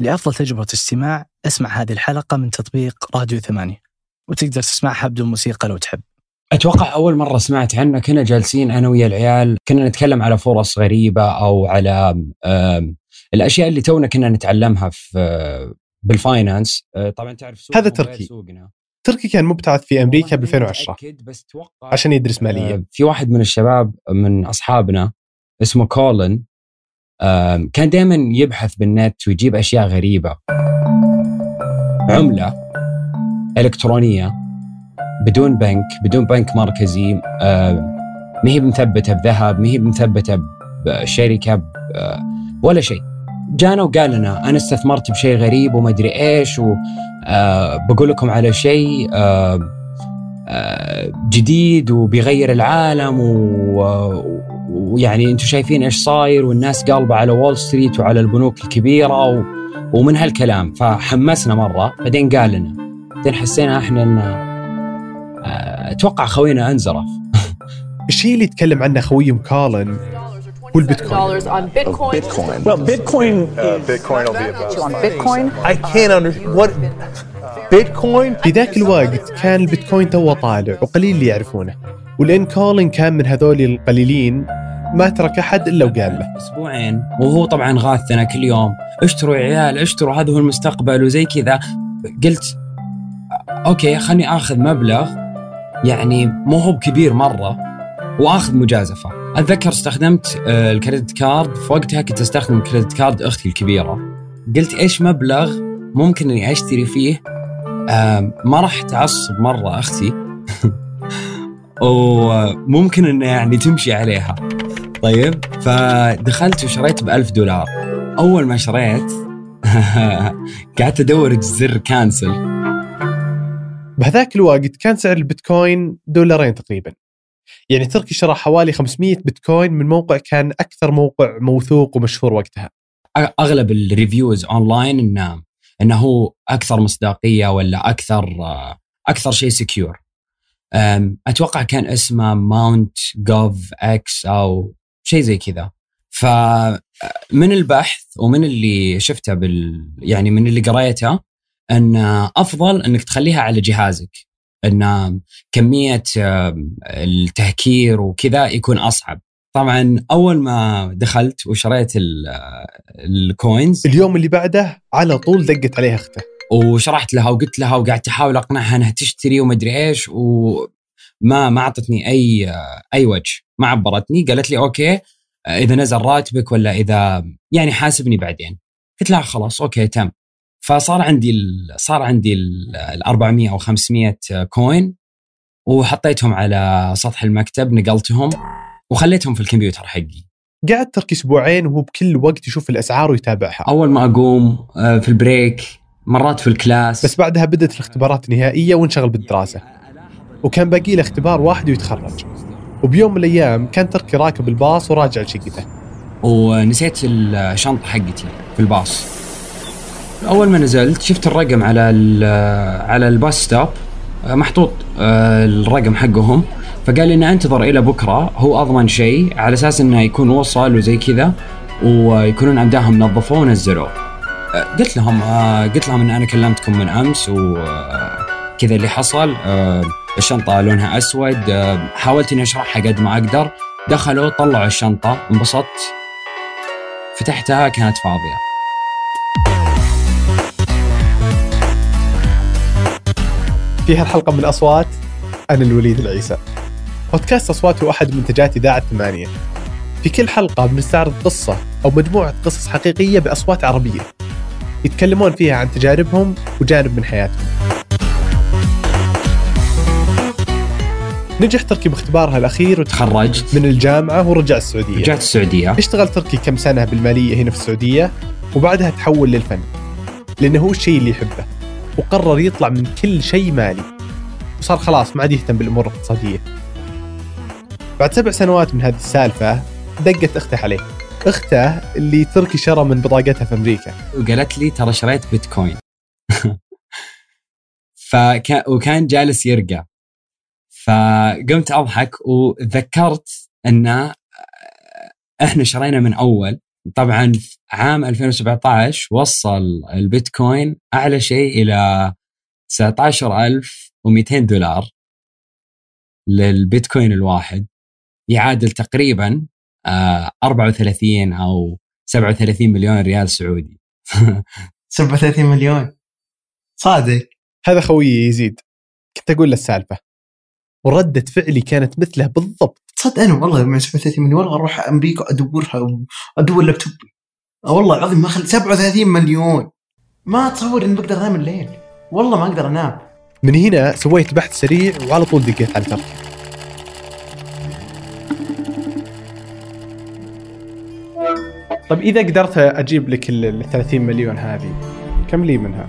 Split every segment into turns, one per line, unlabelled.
لأفضل تجربة استماع اسمع هذه الحلقة من تطبيق راديو 8، وتقدر تسمعها بدون موسيقى لو تحب.
أتوقع أول مرة سمعت عنه كنا جالسين أنا ويا العيال، كنا نتكلم على فرص غريبة أو على الأشياء اللي تونا كنا نتعلمها في بالفاينانس. طبعا تعرف
هذا تركي كان مبتعث في أمريكا ب 2010 عشان يدرس مالية.
في واحد من الشباب من أصحابنا اسمه كولن، كان دائما يبحث بالنت ويجيب أشياء غريبة، عملة إلكترونية بدون بنك مركزي، ما هي مثبتة بذهب، ما هي مثبتة بشركة ولا شيء. جانا وقال لنا أنا استثمرت بشيء غريب وما أدري إيش، وبقول لكم على شيء جديد وبيغير العالم، ويعني أنتوا شايفين إيش صاير، والناس قالبة على وول ستريت وعلى البنوك الكبيرة ومن هالكلام. فحمسنا مرة، بعدين قال لنا، بعدين حسينا إحنا إن أتوقع خوينا أنزرف.
الشيء اللي يتكلم عنه خويهم كولن هو البيتكوين.
Well, Bitcoin will be about I can't understand what Bitcoin.
في ذاك الوقت كان البيتكوين توه طالع وقليل اللي يعرفونه، ولأن كولن كان من هذول القليلين ما ترك أحد إلا وقال له.
أسبوعين وهو طبعا غاثنا كل يوم، اشتروا يا عيال اشتروا، هذا هو المستقبل وزي كذا. قلت أوكي خلني أخذ مبلغ يعني مو هو كبير مرة وأخذ مجازفة. أتذكر استخدمت الكريدت كارد، في وقتها كنت أستخدم الكريدت كارد أختي الكبيرة. قلت إيش مبلغ ممكن أني أشتري فيه ما راح تعصب مرة أختي وممكن أنه يعني تمشي عليها. طيب فدخلت وشريت $1000. أول ما شريت قعدت أدور زر كانسل.
بهذاك الوقت كان سعر البيتكوين $2 تقريبا، يعني تركي شرى حوالي 500 بيتكوين من موقع كان أكثر موقع موثوق ومشهور وقتها.
أغلب الريفيوز أونلاين إنه هو أكثر مصداقية ولا أكثر شيء سكيور. أتوقع كان اسمه ماونت جوف إكس أو شيء زي كذا. فمن البحث ومن اللي شفته يعني من اللي قرأته أن أفضل أنك تخليها على جهازك، أن كمية التهكير وكذا يكون أصعب. طبعا أول ما دخلت وشريت الكوينز،
اليوم اللي بعده على طول دقت عليها أخته
وشرحت لها وقلت لها وقعدت أحاول أقنعها أنها تشتري وما أدري إيش، وما أعطتني أي وجه، ما عبرتني. قالت لي أوكي إذا نزل راتبك ولا إذا يعني حاسبني بعدين. قلت لها خلاص أوكي تم. فصار عندي 400 أو 500 كوين، وحطيتهم على سطح المكتب، نقلتهم وخليتهم في الكمبيوتر حقي.
قعد تركي أسبوعين وهو بكل وقت يشوف الأسعار ويتابعها.
أول ما أقوم في البريك، مرات في الكلاس.
بس بعدها بدأت الاختبارات النهائية وانشغل بالدراسة، وكان باقي له اختبار واحد ويتخرج. وبيوم من الأيام كان تركي راكب الباص وراجع لشقته،
ونسيت الشنطة حقتي في الباص. أول ما نزلت شفت الرقم على الباص ستوب محطوط الرقم حقهم، فقال لي إن أنتظر إلى بكرة، هو أضمن شيء على أساس إنه يكون وصل وزي كذا ويكونون عندهم نظفوه ونزلوه. قلت لهم إن أنا كلمتكم من أمس وكذا اللي حصل. الشنطة لونها أسود، حاولت إني أشرحها قد ما أقدر. دخلوا طلعوا الشنطة، انبسطت، فتحتها كانت فاضية.
في هالحلقة من أصوات، أنا الوليد العيسى. بودكاست أصوات هو أحد منتجات إذاعة 8. في كل حلقة بنستعرض قصة أو مجموعة قصص حقيقية بأصوات عربية يتكلمون فيها عن تجاربهم وجانب من حياتهم. نجح تركي باختبارها الأخير
وتخرجت
من الجامعة ورجع السعودية.
رجعت السعودية.
اشتغل تركي كم سنة بالمالية هنا في السعودية، وبعدها تحول للفن لأنه هو الشيء اللي يحبه، وقرر يطلع من كل شيء مالي، وصار خلاص ما عاد يهتم بالأمور الاقتصادية. بعد 7 سنوات من هذه السالفة دقت أخته عليه، أخته اللي تركي شرى من بطاقتها في أمريكا،
وقالت لي ترى شريت بيتكوين. وكان جالس يرقى، فقمت أضحك وذكرت أن إحنا شرينا من أول طبعا عام 2017 وصل البيتكوين أعلى شيء إلى $19,200 للبيتكوين الواحد، يعادل تقريبا 34 أو 37 مليون ريال سعودي.
37 مليون صادق.
هذا خوي يزيد، كنت أقول له السالفة وردة فعلي كانت مثله بالضبط.
صدق أنا والله مع 37 مليون أروح أمريكا أدورها وأدور لابتوبي. والله العظيم ما خل 37 مليون ما أتصور إن بقدر أنام الليل، والله ما أقدر أنام.
من هنا سويت بحث سريع وعلى طول دقيت على تركي. طب إذا قدرت أجيب لك 30 مليون هذه كم لي منها؟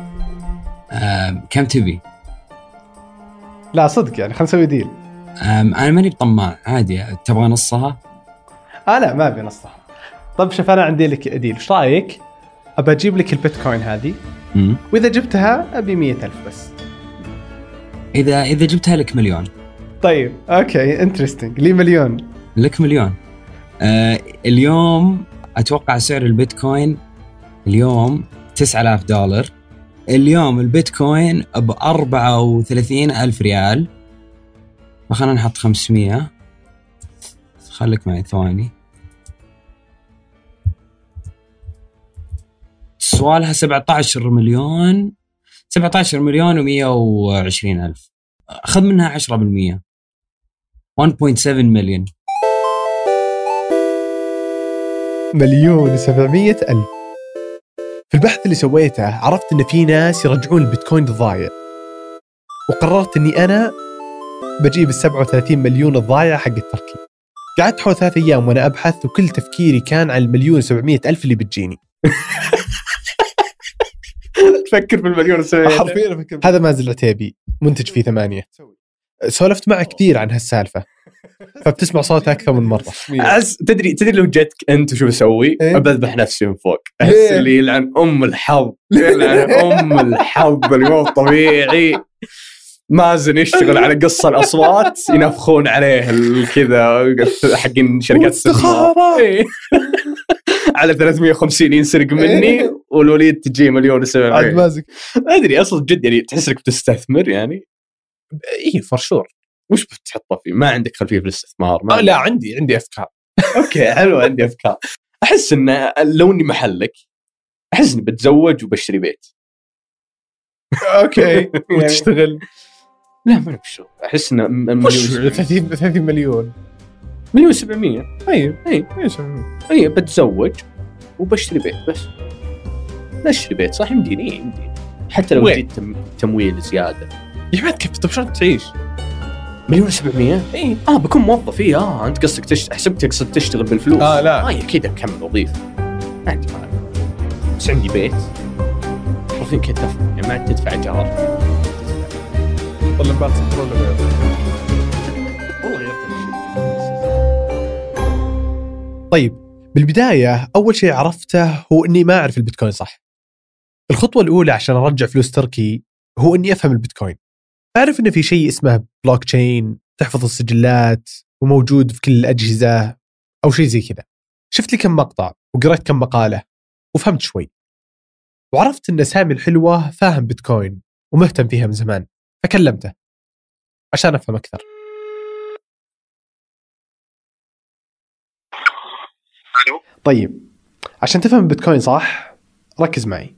كم تبي؟
لا صدق يعني خلنا نسوي ديل.
أنا ماني بطماع، عادي. تبغى نصها؟
لا ما أبي نصها. طب شوف أنا عندي لك ديل، إيش رأيك؟ أبى أجيب لك البيتكوين هذه وإذا جبتها أبي 100,000 بس.
إذا جبتها لك مليون.
طيب أوكي انترستينج، لي مليون.
لك مليون. اليوم أتوقع سعر البيتكوين اليوم $9,000. اليوم البيتكوين ب34,000 ريال. فخلنا نحط 500. خليك معي ثواني. سوالها 17,120,000. أخذ منها 10%. 1.7 مليون.
1,700,000. في البحث اللي سويته عرفت إن في ناس يرجعون البيتكوين الضايع، وقررت إني أنا بجيب 37 مليون الضايع حق التركي. قعدت حول 3 أيام وأنا أبحث، وكل تفكيري كان عن 1,700,000 اللي بتجيني.
تفكر في 1,700,000
حرفيا. هذا مازل العتيبي منتج في 8. سولفت معه كثير عن هالسالفة، فبتسمع صوته أكثر من مرة.
تدري لو جتك أنت وشو بسوي؟ أبذبح نفسي من فوق. أحس اللي يلعن الحظ، يلعن الحظ اللي مو طبيعي. مازن يشتغل على قص الأصوات ينفخون عليه كذا حقين شركات استثمار على 350 ينسرق مني، والوليد تجي 1,700,000. أدري أصلا جد يعني تحسك بتستثمر يعني. إيه فرشور. وش بتحطه فيه؟ ما عندك خلفية في الاستثمار؟ لا عندي أفكار. أوكي حلو، عندي أفكار. أحس إن لو إني محلك أحس إني بتزوج وبشتري بيت. أوكي وتشتغل. لا ما بشتغل. أحس إن 30 مليون 1,700,000. أي بتزوج وبشتري بيت بس. نشتري بيت صح يمديني حتى لو جيت تمويل زيادة. يا ما كيف طب شلون تعيش 1,700,000؟ اي بكون موظف. انت قصدك حسبت تقصد تشتغل بالفلوس. لا كذا كمل وظيفة عندي مال، بس عندي بيت رفيق كتف يعني ما تدفع ايجار. طلب بعض سنترول والله غيرت الشيء.
طيب بالبداية أول شيء عرفته هو إني ما أعرف البيتكوين صح. الخطوة الأولى عشان أرجع فلوس تركي هو إني أفهم البيتكوين. أعرف إن في شيء اسمه بلوك تشين تحفظ السجلات وموجود في كل الأجهزة أو شيء زي كذا. شفت لي كم مقطع وقرأت كم مقالة وفهمت شوي، وعرفت إن سامي الحلوة فاهم بيتكوين ومهتم فيها من زمان، فكلمته عشان أفهم أكثر. طيب عشان تفهم بيتكوين صح ركز معي.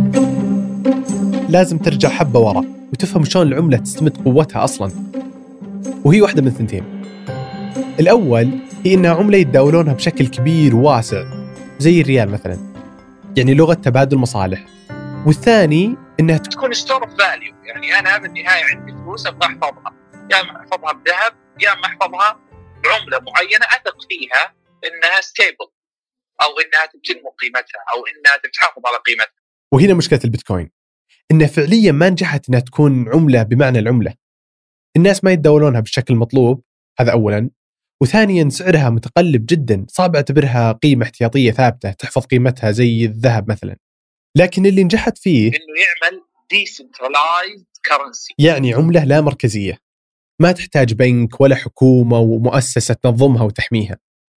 لازم ترجع حبة ورا وتفهم شلون العملة تستمد قوتها أصلاً، وهي واحدة من ثنتين. الأول هي إنها عملة يتداولونها بشكل كبير وواسع زي الريال مثلاً، يعني لغة تبادل مصالح. والثاني إنها
تكون ستور اوف فاليو، يعني أنا بالنهاية عندي فلوس أبغى أحفظها، يا أما أحفظها بذهب يا أما أحفظها بعملة معينة أثق فيها إنها ستيبل أو إنها تنمو قيمتها أو إنها تتحافظ على قيمتها.
وهنا مشكلة البيتكوين، إنها فعليا ما نجحت إنها تكون عملة بمعنى العملة. الناس ما يتداولونها بالشكل المطلوب، هذا أولا. وثانيا سعرها متقلب جدا، صعب اعتبرها قيمة احتياطية ثابتة تحفظ قيمتها زي الذهب مثلا. لكن اللي نجحت فيه
إنه يعمل decentralized currency،
يعني عملة لا مركزية ما تحتاج بنك ولا حكومة ومؤسسة تنظمها وتحميها.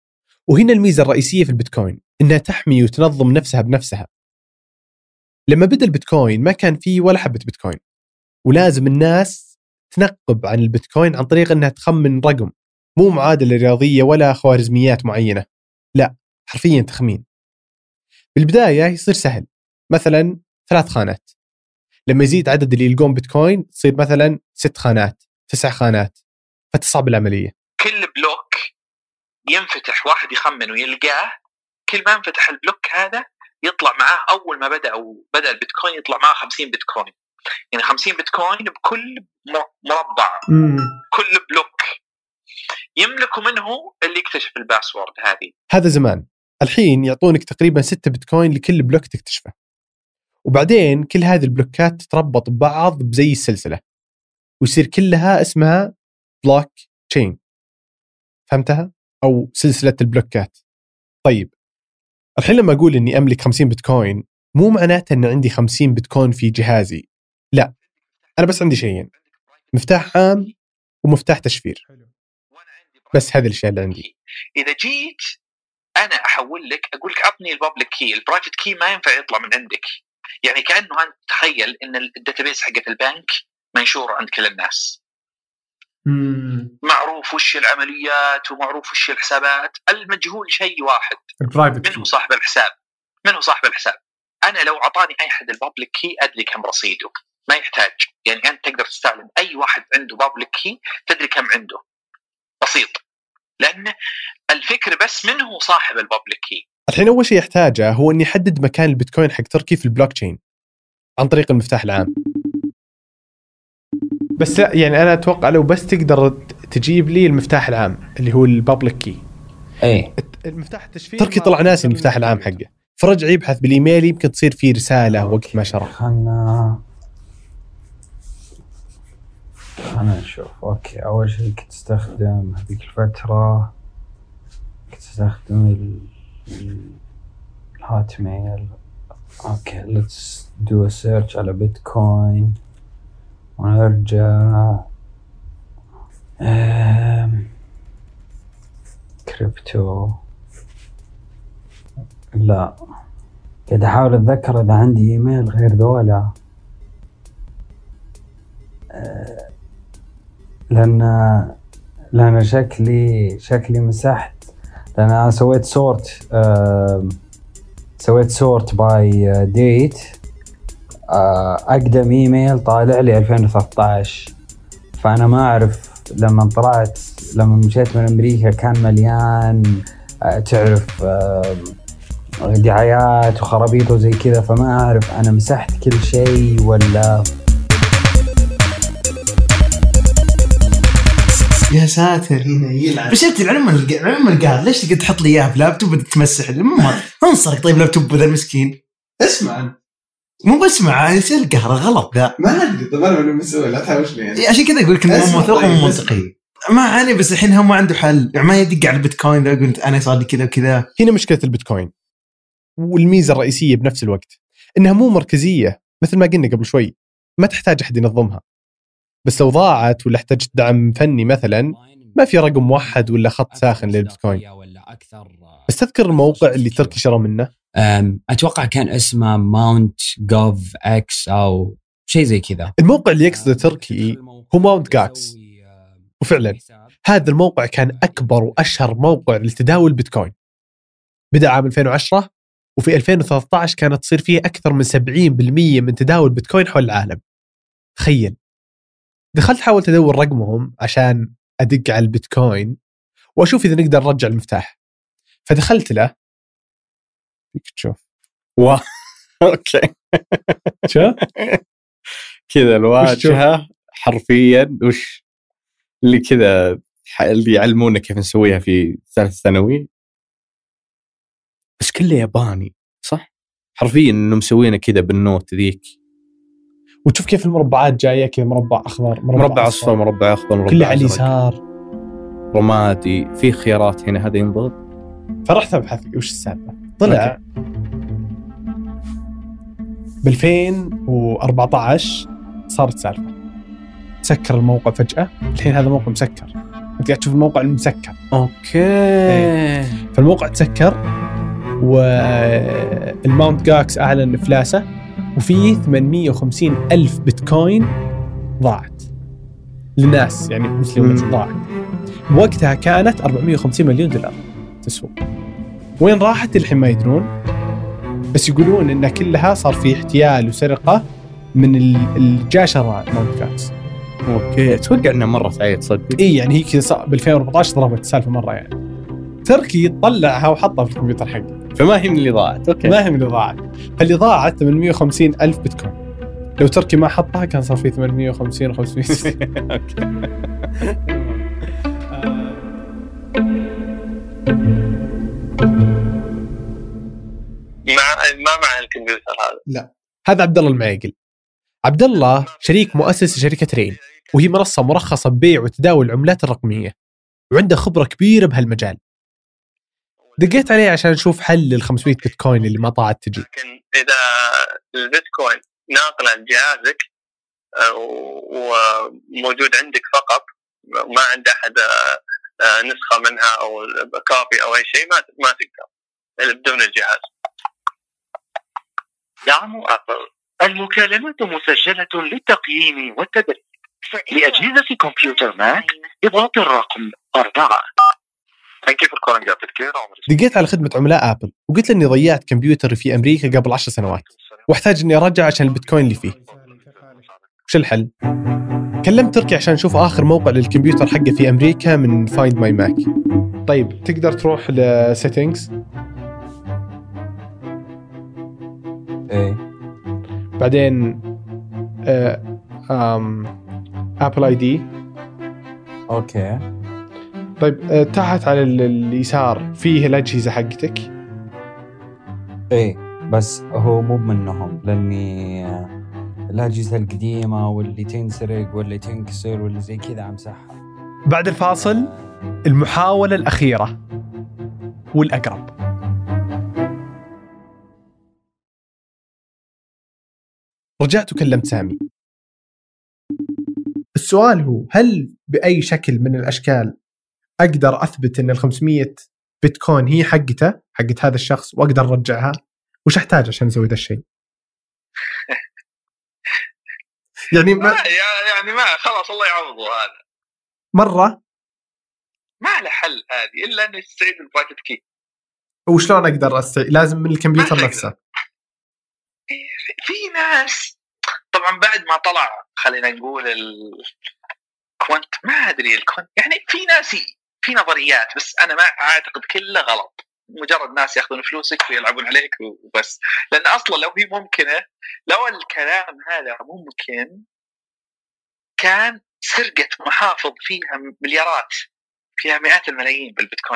وهنا الميزة الرئيسية في البيتكوين إنها تحمي وتنظم نفسها بنفسها. لما بدأ البيتكوين ما كان فيه ولا حبة بيتكوين، ولازم الناس تنقب عن البيتكوين عن طريق أنها تخمن رقم، مو معادلة رياضية ولا خوارزميات معينة، لا حرفيا تخمين. بالبداية يصير سهل، مثلا 3 خانات، لما يزيد عدد اللي يلقون بيتكوين تصير مثلا 6 خانات 9 خانات، فتصعب العملية.
كل بلوك ينفتح واحد يخمن ويلقاه، كل ما انفتح البلوك هذا يطلع معاه أول ما بدأ البيتكوين يطلع معاه 50 بيتكوين، يعني 50 بيتكوين بكل مربع. كل بلوك يملكوا منه اللي يكتشف الباسورد هذه.
هذا زمان، الحين يعطونك تقريبا 6 بيتكوين لكل بلوك تكتشفه، وبعدين كل هذه البلوكات تتربط ببعض بزي السلسلة ويصير كلها اسمها بلوك تشين. فهمتها؟ أو سلسلة البلوكات. طيب الحين لما أقول إني أملك 50 بيتكوين مو معناته إن عندي 50 بيتكوين في جهازي، لا، أنا بس عندي شيئين، مفتاح عام ومفتاح تشفير، بس هذه الأشياء اللي عندي.
إذا جيت أنا أحول لك أقول لك أعطني البابليك كي، البرايفت كي ما ينفع يطلع من عندك، يعني كأنه أنت تخيل إن الداتابيس حقت البنك منشورة عند كل الناس، معروف وش العمليات ومعروف وش الحسابات، المجهول شيء واحد، منه صاحب الحساب. أنا لو عطاني أي حد البابليك كي أدري كم رصيده، ما يحتاج، يعني أنت تقدر تستعلم أي واحد عنده بابليك كي تدري كم عنده، بسيط، لأن الفكرة بس من هو صاحب البابليك كي.
الحين أول شيء يحتاجه هو أن يحدد مكان البيتكوين حق تركي في البلوك تشين عن طريق المفتاح العام. بس لا، يعني أنا أتوقع لو بس تقدر تجيب لي المفتاح العام اللي هو البابليك كي،
أي
المفتاح التشفير تركي طلع ناسي المفتاح العام حقه، فرجع يبحث بالإيميل يمكن تصير فيه رسالة وقت ما شرح.
خلنا نشوف. أوكي، أول شيء كنت استخدم هذيك الفترة الهات ميل. أوكي let's do a search على بيتكوين ونرجع كريبتو. لا، قاعد أحاول أتذكر إذا عندي إيميل غير ذولا، لأن شكلي مسحت، لأن أنا سويت سورت باي ديت. أقدم إيميل طالع لي 2013، فأنا ما أعرف لما مشيت من أمريكا كان مليان تعرف دعايات وخرابيط وزي كذا، فما أعرف أنا مسحت كل شيء ولا.
يا ساتر، هنا يلعب. بس انت العلم القاعد ليش تقعد تحط لي اياه بلابتوب وتتمسح؟ انصرك. طيب لابتوب ذا المسكين، اسمع، مو بسمع، يصير القهر غلط ذا، ما ادري. طب انا من مسؤول، لا تحاوش لي يعني. عشان كذا اقول لك انه موثوق ومنطقي، ما عليه. بس الحين هم ما عنده حل، يعني ما يدق على البيتكوين ذا قلت انا صار لي كذا وكذا.
هنا مشكله البيتكوين، والميزه الرئيسيه بنفس الوقت انها مو مركزيه، مثل ما قلنا قبل شوي، ما تحتاج احد ينظمها. بس لو ضاعت ولا احتاجت دعم فني مثلا، ما في رقم موحد ولا خط ساخن للبيتكوين. بس تذكر الموقع اللي تركي شرى منه؟
أتوقع كان اسمه Mount.gov.x أو شيء زي كذا.
الموقع اللي يقصده تركي هو Mount.gov، وفعلا هذا الموقع كان أكبر وأشهر موقع لتداول بيتكوين. بدأ عام 2010، وفي 2013 كانت تصير فيه أكثر من 70% من تداول بيتكوين حول العالم. تخيل. دخلت حاولت أدور رقمهم عشان أدق على البيتكوين وأشوف إذا نقدر نرجع المفتاح، فدخلت له. تشوف
أوكي
شو
كذا الواجهة حرفيا وش اللي كذا اللي يعلمونا كيف نسويها في ثالث ثانوي، بس كله ياباني صح؟ حرفيا إنه مسوينا كذا بالنوت ذيك،
وتشوف كيف المربعات جاية كذا، مربع أخضر،
مربع أصفر، مربع أخضر، مربع
كله على اليسار،
رمادي، في خيارات هنا، هذا ينضغط.
فرحت أبحث وش السالفة، طلع ب2014 صارت سالفة، سكر الموقع فجأة. الحين هذا موقع مسكر، انت قاعد تشوف الموقع المسكر.
اوكي.
فالموقع تسكر والماونت جاكس اعلن افلاسه وفي 850,000 بيتكوين ضاعت للناس، يعني مسلمين ضاعت. وقتها كانت 450 مليون دولار تسوى. وين راحت الحين ما يدرون، بس يقولون إن كلها صار في احتيال وسرقة من الجاشة ماونت جاكس.
اوكي، اتوقع انها مرة تعيد صدق.
اي يعني هي كذا ب 2014 ضربت السالفة مرة يعني. تركي طلعها وحطها في الكمبيوتر حقه،
فما هي من اللي ضاعت. اوكي،
ما هي من اللي ضاعت. فاللي ضاعت 850,000 بيتكوين. لو تركي ما حطها كان صار فيه 850 و 500.
اوكي. ما مع الكمبيوتر هذا.
لا، هذا عبد الله المعيقل. عبد الله شريك مؤسس شركة رين، وهي منصة مرخصة ببيع وتداول العملات الرقمية، وعنده خبرة كبيرة بهالمجال. دقيت عليه عشان نشوف حل لل500 بيتكوين اللي ما طاعت تجي.
لكن إذا البيتكوين ناقل عن جهازك وموجود عندك فقط، ما عند أحد نسخة منها أو كوبي أو أي شيء، ما تقدر إلا بدون الجهاز.
دعم أبل. المكالمات مسجلة للتقييم والتدريب. لأجهزة كمبيوتر ماك اضغط الرقم 4.
دقيت على خدمة عملاء أبل وقلت له إني ضيعت كمبيوتري في أمريكا قبل 10 سنوات واحتاج إني أرجع عشان البيتكوين اللي فيه. وش الحل؟ كلمت تركي عشان نشوف آخر موقع للكمبيوتر حقه في أمريكا من Find My Mac. طيب تقدر تروح لسيتينجز.
إيه.
بعدين Apple ID.
أوكي.
طيب تحت على اليسار فيه الأجهزة حقتك.
إيه بس هو مو منهم، لأني الأجهزة القديمة واللي تنسرق واللي تنكسر واللي زي كذا أمسحها.
بعد الفاصل المحاولة الأخيرة والأقرب. رجعت وكلمت سامي. السؤال هو هل بأي شكل من الأشكال أقدر أثبت أن 500 بيتكوين هي حقت هذا الشخص وأقدر أرجعها؟ وش أحتاج عشان أسوي ذا الشيء؟ يعني
ما خلاص الله يعوضه هذا
مرة
ما له حل هذه إلا أن يستعيد البرايفت كي.
وشلون أقدر لازم من الكمبيوتر نفسه.
في ناس طبعا بعد ما طلع خلينا نقول الكوانت ما أدري الكوانت، يعني في ناس في نظريات، بس أنا ما أعتقد كله غلط، مجرد ناس يأخذون فلوسك ويلعبون عليك وبس. لأن أصلا لو هي ممكنة، لو الكلام هذا ممكن، كان سرقة محافظ فيها مليارات، فيها مئات الملايين بالبيتكوين.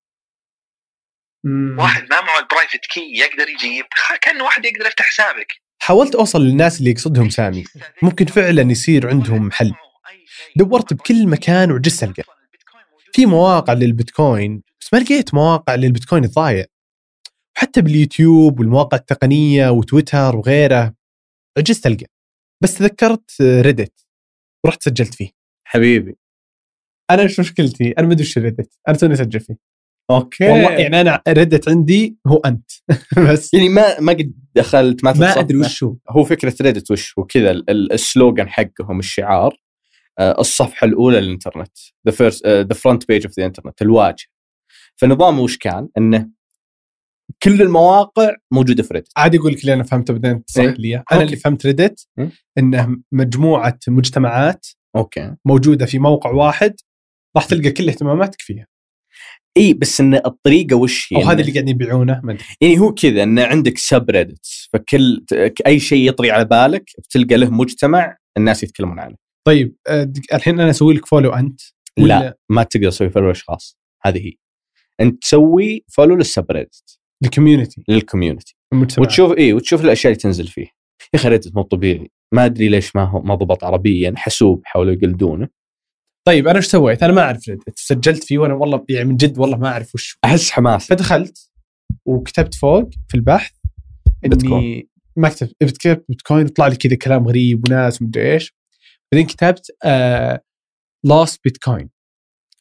واحد ما معه البرايفت كي يقدر يجيب، كان واحد يقدر يفتح حسابك.
حاولت أوصل للناس اللي يقصدهم سامي ممكن فعلا يصير عندهم حل. دورت بكل مكان وعجزت ألقى. في مواقع للبيتكوين بس ما لقيت مواقع للبيتكوين الضايع، وحتى باليوتيوب والمواقع التقنية وتويتر وغيره عجزت ألقى. بس تذكرت ريدت ورحت سجلت فيه.
حبيبي
أنا إيش مشكلتي؟ أنا ما أدري وش ريدت، أنا توني أسجل فيه.
اوكي
والله يعني انا ريدت عندي هو انت بس
يعني ما قد دخلت
ما ادري وش
هو فكره ريدت وش هو كذا السلوغان حقهم الشعار الصفحه الاولى للانترنت the front page of the internet الواجهه. فنظامه وش كان انه كل المواقع موجوده في ريدت.
عادي اقول لك اللي انا فهمته بعدين تصح لي. انا اللي فهمت ريدت انه مجموعه مجتمعات
اوكي
موجوده في موقع واحد راح تلقى كل اهتماماتك فيها.
اي بس ان الطريقه وش
يعني وهذا اللي قاعدين يبيعونه
يعني هو كذا ان عندك سب ريدتس، فكل اي شيء يطري على بالك بتلقى له مجتمع الناس يتكلمون عنه.
طيب الحين انا اسوي لك فولو انت
لا ما تقدر تسوي فولو اشخاص، هذه هي انت تسوي فولو للسب ريدت للكوميونتي وتشوف وتشوف الاشياء اللي تنزل فيه. يا اخي ريدت مو طبيعي، ما ادري ليش ما ضبط عربيا، حسوب حاولوا يقلدونه.
طيب انا ايش سويت؟ انا ما اعرف ريدت، سجلت فيه وانا والله يعني من جد والله ما اعرف وش،
احس حماس.
فدخلت وكتبت فوق في البحث اني ما كتبت بيتكوين، يطلع لي كذا كلام غريب وناس ومدري ايش. بعدين كتبت lost bitcoin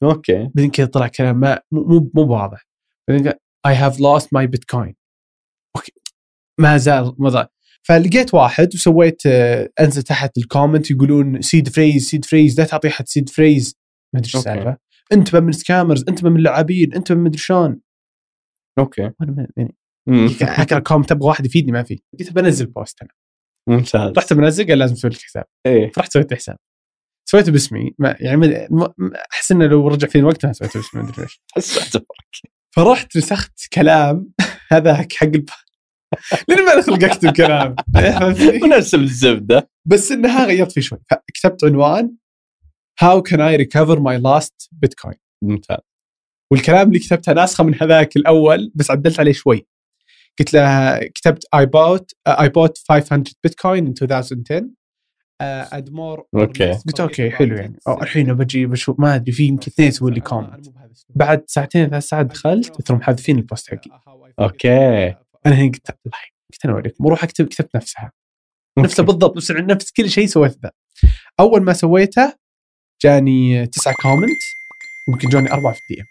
اوكي.
بعدين كذا طلع كلام ما مو واضح. بعدين قال I have lost my Bitcoin. اوكي ما زال مضى. فلقيت واحد وسويت انزل تحت الكومنت يقولون سيد فريز لا تعطي حد سيد فريز ما ادري ايش السالفه، انت من سكامرز، انت من اللاعبين، انت من مدري شلون.
اوكي
وانا يعني اقرا كومنت ابغى واحد يفيدني ما في، قلت بنزل بوست انا.
ممتاز.
رحت بنزل قال لازم تسوي لك حساب. فرحت سويت حساب، سويته باسمي يعني احس انه لو رجع فيني وقت ما سويته باسمي ما ادري ليش. فرحت نسخت كلام هذاك حق لأنه ما دخل أكتب كلام
ونفس الزبدة،
بس إنها غيرت فيه شوي. فكتبت عنوان How can I recover my lost Bitcoin.
ممتاز.
والكلام اللي كتبته ناسخة من هذاك الأول بس عدلت عليه شوي. قلت له كتبت I bought 500 Bitcoin in 2010 and more. قلت أوكي حلو يعني. الحين بجي بشوف ما أدري في يمكن 2 يسوي لي كومنت. بعد 2-3 ساعات دخلت ثم محذفين البوست حقي.
أوكي.
أنا هنا قلت أنا أوريكم وروح كتبت نفسها بالضبط، نفس كل شيء سويت ذا. أول ما سويته جاني 9 كومنت وممكن جاني 4 في الدي.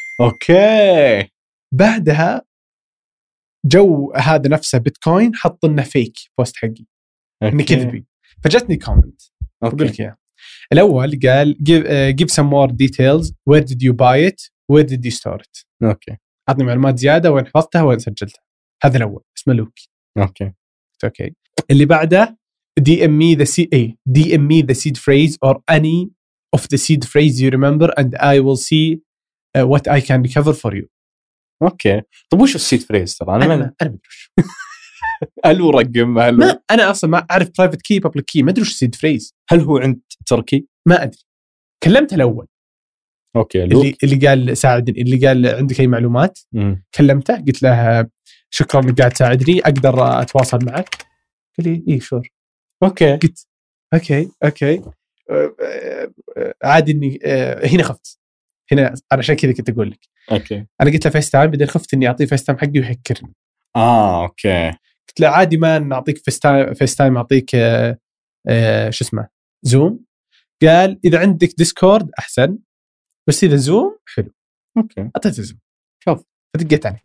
أوكي.
بعدها جو هذا نفسه بيتكوين حط لنا فيك بوست حقي إني كذبي، فجتني كومنت أقول لك إياه. الأول قال give some more details, where did you buy it, where did you store it.
أوكي.
أعطني معلومات زيادة، وين حفظتها وين سجلتها. هذا الأول اسمه لوك.
أوكي.
اللي بعده DM me the seed phrase or any of the seed phrase you remember and I will see what I can recover for you.
أوكي. طب وش السيد فريز؟ ترى أنا
بدري
هل هو رقم؟
ما أنا أصلا ما أعرف private key public key، ما أدري وش السيد فريز.
هل هو عند تركي؟
ما أدري. كلمته الأول.
أوكي.
اللي قال ساعدني، اللي قال عندك أي معلومات. كلمته قلت له شكرا انك قاعد تساعدني، اقدر اتواصل معك؟ قال لي ايه شور.
اوكي.
قلت اوكي عادي اني هنا خفت، هنا عشان كذا كنت اقول لك.
اوكي.
انا قلت له فيس تايم، بعدين خفت اني اعطيه فيس تايم حقي ويهكرني.
اوكي.
قلت له عادي ما نعطيك فيس تايم اعطيك شو اسمه زوم. قال اذا عندك ديسكورد احسن، بس اذا زوم حلو.
اوكي.
اعطيته زوم. شوف فدقيت عليه.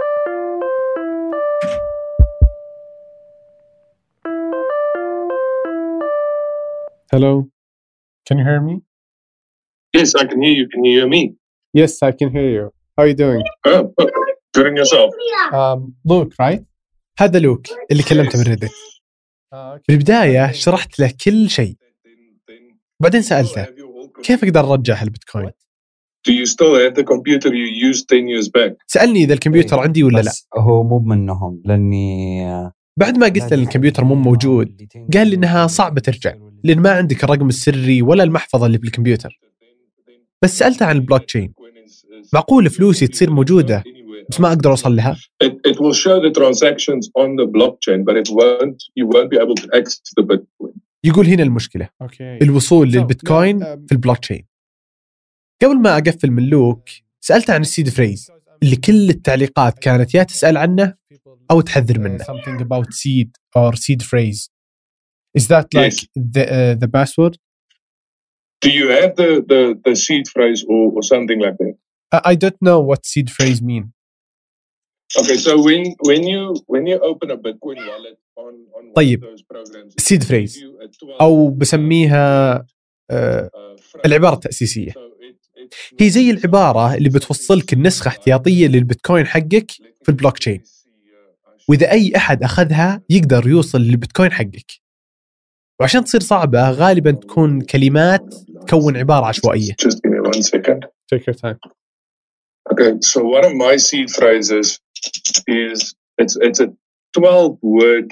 Hello, can you hear me?
Yes, I can hear you. Can you hear me?
Yes, I can hear you. How are you doing?
Good on yourself.
Luke, right? هذا لوك اللي كلمته من ريدت. في البداية شرحت له كل شيء، بعدين سألته كيف أقدر أرجع البيتكوين؟
Do you still have the computer you used 10 years back?
سألني إذا الكمبيوتر عندي ولا لا.
هو مو منهم، لأني
بعد ما قلت له الكمبيوتر مو موجود قال لي إنها صعبة ترجع لأن ما عندك الرقم السري ولا المحفظة اللي بالكمبيوتر. بس سألته عن البلوك تشين، معقول فلوسي تصير موجودة بس ما أقدر أوصل لها؟
It will show the transactions on the blockchain but you won't be able to access the Bitcoin.
يقول هنا المشكلة الوصول للبيتكوين في البلوك تشين. قبل ما أقفل من لوك سألته عن السيد فريز اللي كل التعليقات كانت يا تسأل عنه أو تحذر منه. Something about seed or seed phrase. Is that like the password?
Do you have the seed phrase or something like that?
I don't know what seed phrase mean.
Okay, so when you open a Bitcoin wallet on
طيب seed phrase أو بسميها العبارة التأسيسية، هي زي العبارة اللي بتوصلك النسخة احتياطية للبيتكوين حقك في البلوك تشين، وإذا أي أحد أخذها يقدر يوصل للبيتكوين حقك. وعشان تصير صعبة غالبا تكون كلمات تكون عبارة عشوائية.
Just give me 1 second.
Take your time.
Okay, so one of my seed phrases is it's a 12-word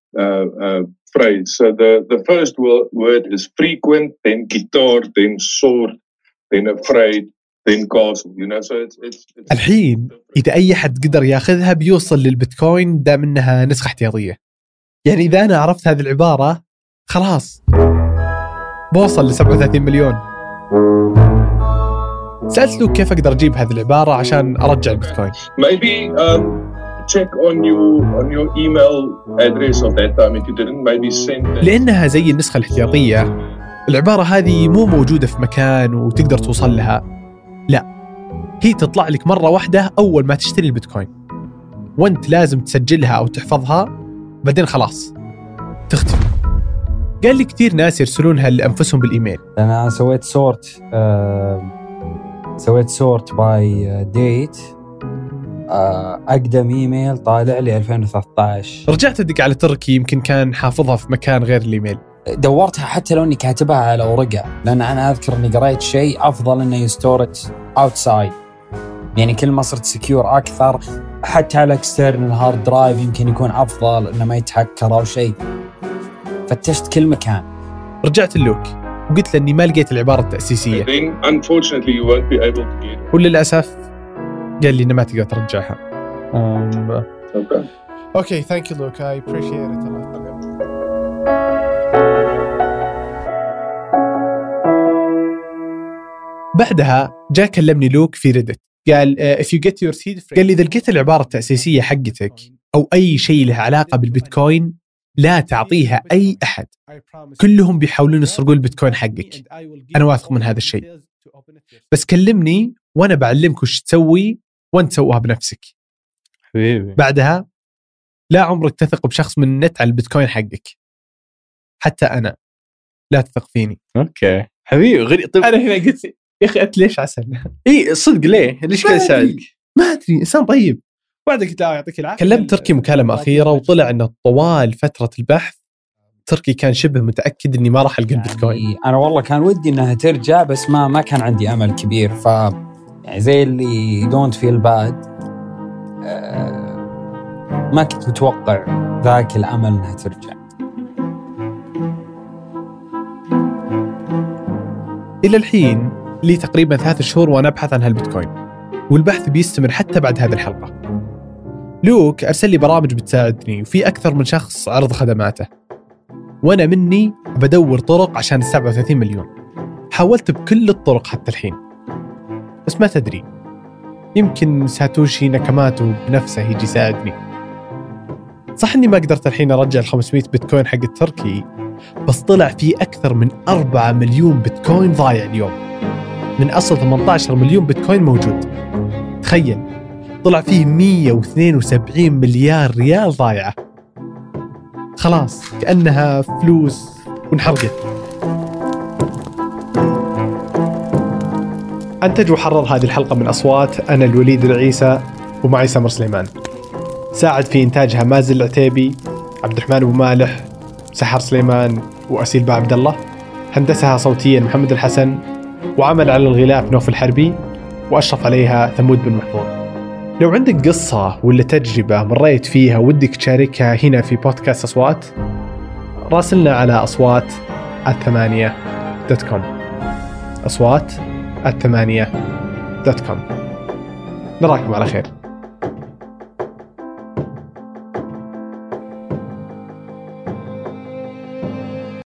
phrase. So the first word is frequent, then guitar, then sword, then afraid, then castle. You know, so it's
الحين إذا أي حد قدر ياخذها بيوصل للبيتكوين دام إنها نسخة احتياطية. يعني إذا أنا عرفت هذه العبارة خلاص بوصل ل 37 مليون. سألت له كيف أقدر أجيب هذه العبارة عشان أرجع البيتكوين.
Maybe check on your email address of that time if you didn't maybe send it.
لأنها زي النسخة الاحتياطية العبارة هذه مو موجودة في مكان وتقدر توصل لها، لا، هي تطلع لك مرة واحدة أول ما تشتري البيتكوين، وانت لازم تسجلها أو تحفظها، بعدين خلاص تختفي. قال لي كثير ناس يرسلونها لأنفسهم بالإيميل.
أنا سويت سورت باي ديت. أقدم إيميل طالع لي 2013.
رجعت أدق على تركي، يمكن كان حافظها في مكان غير الإيميل.
دورتها حتى لو إني كاتبها على ورقة، لأن أنا أذكر إني قرأت شيء أفضل إنه يستورت outside، يعني كل ما صرت سكيور أكثر، حتى على external hard drive يمكن يكون أفضل إنه ما يتهكر أو شيء. فتشت كل مكان.
رجعت اللوك وقلت له إني ما لقيت العبارة التأسيسية، وللأسف قال لي إنه ما تقدر ترجعها. Okay, thank you, Luke. I appreciate it a lot. بعدها جاء كلمني لوك في ريدت، قال if you get your seed phrase، قال لي إذا لقيت العبارة التأسيسية حقتك أو أي شيء له علاقة بالبيتكوين لا تعطيها أي أحد، كلهم بيحاولون يسرقون البيتكوين حقك. أنا واثق من هذا الشيء، بس كلمني وأنا بعلمك وش تسوي وأنت سووها بنفسك.
حبيبي.
بعدها لا عمرك تثق بشخص من النت على البيتكوين حقك، حتى أنا لا تثق فيني.
أوكي حبيبي. طيب
أنا هنا قلت يا أخي أنت ليش عسل؟
إيه صدق ليه؟ ليش كذا سألك؟
ما أدري، إنسان طيب. بعدك لا يعطيك العافية. كلمت تركي مكالمة أخيرة، وطلع أنه طوال فترة البحث تركي كان شبه متأكد إني ما راح ألقى البيتكوين.
يعني أنا والله كان ودي إنها ترجع، بس ما كان عندي أمل كبير. يعني زي اللي don't feel bad، ما كنت متوقع ذاك الأمل إنها ترجع.
إلى الحين لي تقريبا 3 شهور وأنا أبحث عن هالبيتكوين، والبحث بيستمر حتى بعد هذه الحلقة. لوك أرسل لي برامج بتساعدني، وفي أكثر من شخص عرض خدماته، وأنا مني بدور طرق عشان 37 مليون. حاولت بكل الطرق حتى الحين، بس ما تدري، يمكن ساتوشي ناكاماتو بنفسه يجي يساعدني. صح إني ما قدرت الحين أرجع 500 بيتكوين حق التركي، بس طلع في أكثر من 4 مليون بيتكوين ضايع اليوم من أصل 18 مليون بيتكوين موجود. تخيل، طلع فيه 172 مليار ريال ضايعة، خلاص كأنها فلوس وانحرقت. أنتج وحرر هذه الحلقة من أصوات أنا الوليد العيسى، ومعي سمر سليمان. ساعد في إنتاجها مازن العتيبي، عبد الرحمن أبو مالح، سحر سليمان، وأسيل با عبد الله. هندسها صوتيا محمد الحسن، وعمل على الغلاف نوف الحربي، وأشرف عليها ثمود بن محفوظ. لو عندك قصة ولا تجربة مريت فيها ودك تشاركها هنا في بودكاست أصوات، راسلنا على aswat@8.com. aswat@8.com. نراكم على خير.